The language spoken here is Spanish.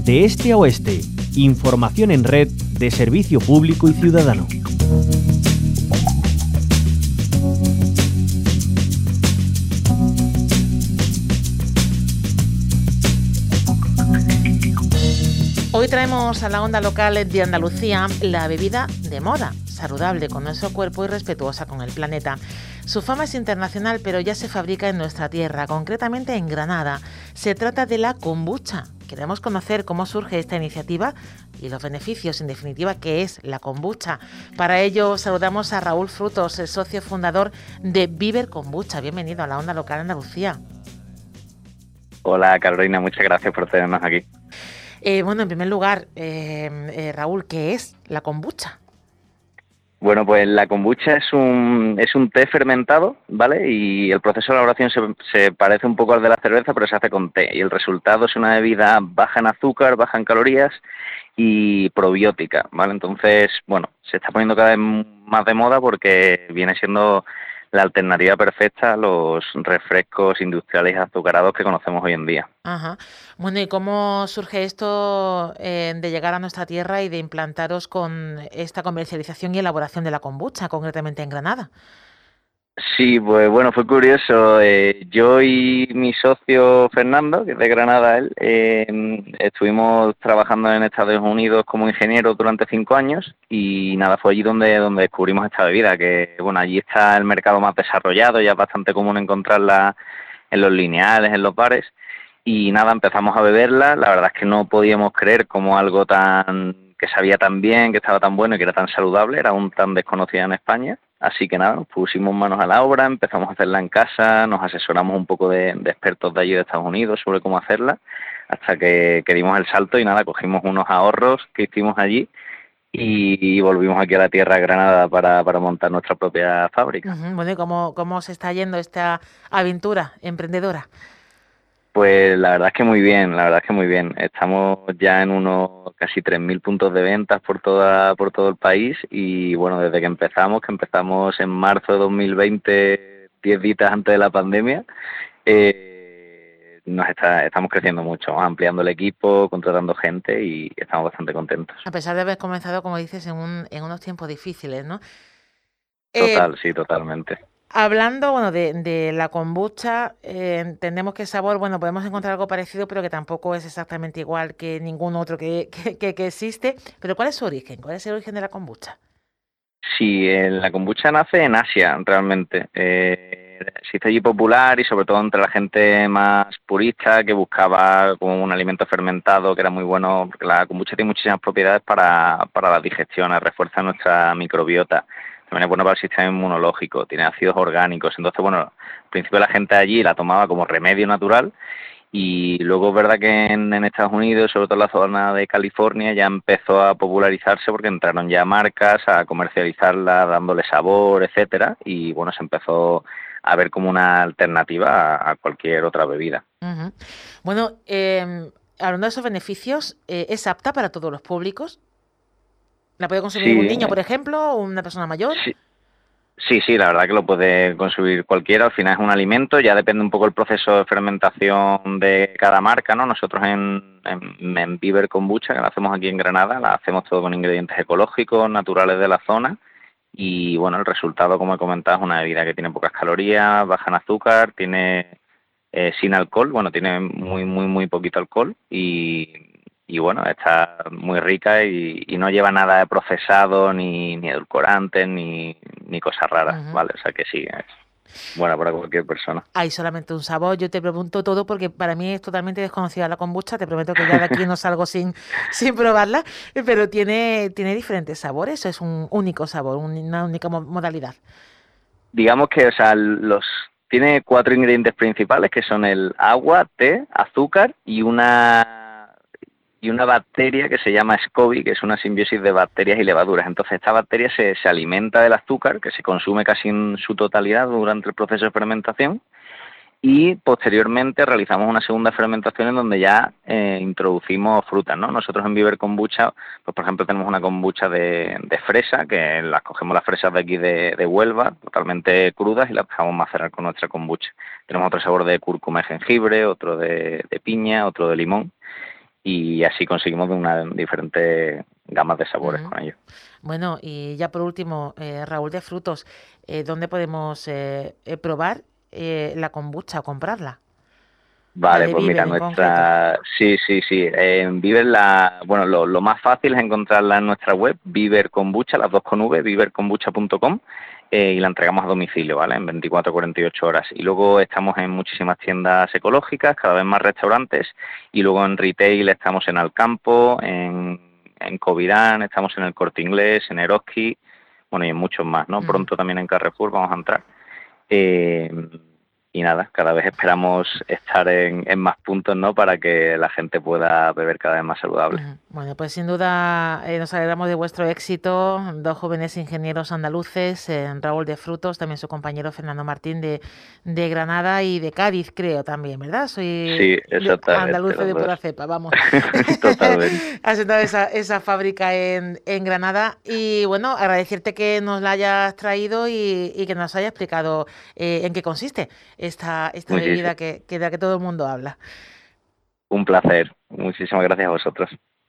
De este a oeste, información en red de servicio público y ciudadano. Hoy traemos a la onda local de Andalucía la bebida de moda, saludable con nuestro cuerpo y respetuosa con el planeta. Su fama es internacional, pero ya se fabrica en nuestra tierra, concretamente en Granada. Se trata de la kombucha. Queremos conocer cómo surge esta iniciativa y los beneficios, en definitiva, que es la kombucha. Para ello saludamos a Raúl Frutos, el socio fundador de Viver Kombucha. Bienvenido a la onda local Andalucía. Hola Carolina, muchas gracias por tenernos aquí. En primer lugar, Raúl, ¿qué es la kombucha? Bueno, pues la kombucha es un té fermentado, ¿vale? Y el proceso de elaboración se parece un poco al de la cerveza, pero se hace con té. Y el resultado es una bebida baja en azúcar, baja en calorías y probiótica, ¿vale? Entonces, bueno, se está poniendo cada vez más de moda porque viene siendo la alternativa perfecta a los refrescos industriales azucarados que conocemos hoy en día. Ajá. Bueno, ¿y cómo surge esto de llegar a nuestra tierra y de implantaros con esta comercialización y elaboración de la kombucha, concretamente en Granada? Sí, pues bueno, fue curioso. Yo y mi socio Fernando, que es de Granada, él, estuvimos trabajando en Estados Unidos como ingenieros durante 5 años y nada, fue allí donde descubrimos esta bebida, que bueno, allí está el mercado más desarrollado, ya es bastante común encontrarla en los lineales, en los bares, y nada, empezamos a beberla. La verdad es que no podíamos creer como algo que sabía tan bien, que estaba tan bueno y que era tan saludable, era aún tan desconocida en España. Así que nada, nos pusimos manos a la obra, empezamos a hacerla en casa, nos asesoramos un poco de expertos de allí de Estados Unidos sobre cómo hacerla, hasta que dimos el salto y nada, cogimos unos ahorros que hicimos allí y volvimos aquí a la tierra de Granada para montar nuestra propia fábrica. Uh-huh. Bueno, ¿y cómo se está yendo esta aventura emprendedora? Pues la verdad es que muy bien, Estamos ya en unos casi 3.000 puntos de ventas por todo el país y bueno, desde que empezamos en marzo de 2020, 10 días antes de la pandemia, estamos creciendo mucho, ampliando el equipo, contratando gente y estamos bastante contentos. A pesar de haber comenzado, como dices, en unos tiempos difíciles, ¿no? Sí, totalmente. Hablando, de la kombucha, entendemos que el sabor, podemos encontrar algo parecido, pero que tampoco es exactamente igual que ningún otro que existe. Pero ¿cuál es su origen? ¿Cuál es el origen de la kombucha? Sí, la kombucha nace en Asia, realmente. Se hizo allí popular y sobre todo entre la gente más purista que buscaba como un alimento fermentado que era muy bueno, porque la kombucha tiene muchísimas propiedades para la digestión, refuerza nuestra microbiota. También es bueno para el sistema inmunológico, tiene ácidos orgánicos. Entonces, bueno, al principio la gente allí la tomaba como remedio natural y luego es verdad que en Estados Unidos, sobre todo en la zona de California, ya empezó a popularizarse porque entraron ya marcas a comercializarla, dándole sabor, etcétera, y bueno, se empezó a ver como una alternativa a cualquier otra bebida. Uh-huh. Bueno, hablando de esos beneficios, ¿es apta para todos los públicos? ¿La puede consumir un niño, por ejemplo, o una persona mayor? Sí, la verdad que lo puede consumir cualquiera. Al final es un alimento, ya depende un poco el proceso de fermentación de cada marca, ¿no? Nosotros en Viver Kombucha, que la hacemos aquí en Granada, la hacemos todo con ingredientes ecológicos, naturales de la zona. Y bueno, el resultado, como he comentado, es una bebida que tiene pocas calorías, baja en azúcar, tiene sin alcohol, tiene muy poquito alcohol y bueno, está muy rica y no lleva nada de procesado, ni edulcorantes, ni cosas raras, Uh-huh. ¿vale? O sea que sí, es buena para cualquier persona. Hay solamente un sabor. Yo te pregunto todo porque para mí es totalmente desconocida la kombucha. Te prometo que ya de aquí no salgo sin probarla, pero tiene diferentes sabores. Es un único sabor, una única modalidad. Digamos que, o sea, tiene 4 ingredientes principales que son el agua, té, azúcar y una bacteria que se llama SCOBY, que es una simbiosis de bacterias y levaduras. Entonces esta bacteria se alimenta del azúcar, que se consume casi en su totalidad durante el proceso de fermentación, y posteriormente realizamos una segunda fermentación en donde ya introducimos frutas, ¿no? Nosotros en Viver Kombucha, pues por ejemplo tenemos una kombucha de fresa, que cogemos las fresas de aquí de Huelva, totalmente crudas, y las dejamos macerar con nuestra kombucha. Tenemos otro sabor de cúrcuma y jengibre, otro de piña, otro de limón. y así conseguimos de una diferentes gamas de sabores con ellos. Bueno, y ya por último, Raúl de Frutos, ¿dónde podemos probar la kombucha o comprarla? La Vale, de pues mira, Viver en concreto. sí, sí, sí. En Viver bueno, lo más fácil es encontrarla en nuestra web, Viver Kombucha, las dos con V, viverkombucha.com, y la entregamos a domicilio, ¿vale? En 24 48 horas. Y luego estamos en muchísimas tiendas ecológicas, cada vez más restaurantes, y luego en retail estamos en Alcampo, en Covirán, estamos en el Corte Inglés, en Eroski, bueno, y en muchos más, ¿no? Pronto también en Carrefour vamos a entrar. Eh, y nada, cada vez esperamos estar en más puntos, ¿no? Para que la gente pueda beber cada vez más saludable. Bueno, pues sin duda nos alegramos de vuestro éxito, dos jóvenes ingenieros andaluces, Raúl de Frutos, también su compañero Fernando Martín de Granada y de Cádiz, creo también, ¿verdad? Sí, Soy exactamente, andaluce los de dos. pura cepa, vamos. Totalmente. Has sentado esa fábrica en Granada y bueno, agradecerte que nos la hayas traído y que nos hayas explicado en qué consiste esta Muchísimo. bebida de la que todo el mundo habla. Un placer. Muchísimas gracias a vosotros.